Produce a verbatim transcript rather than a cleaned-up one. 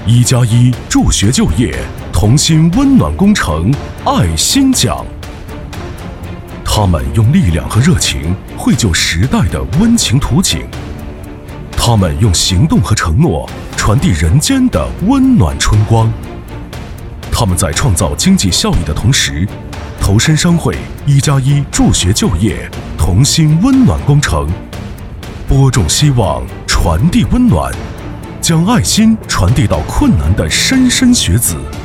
一加一助学就业同心温暖工程爱心奖。他们用力量和热情绘就时代的温情图景，他们用行动和承诺传递人间的温暖春光。他们在创造经济效益的同时，投身商会一加一助学就业同心温暖工程，播种希望，传递温暖，将爱心传递到困难的莘莘学子。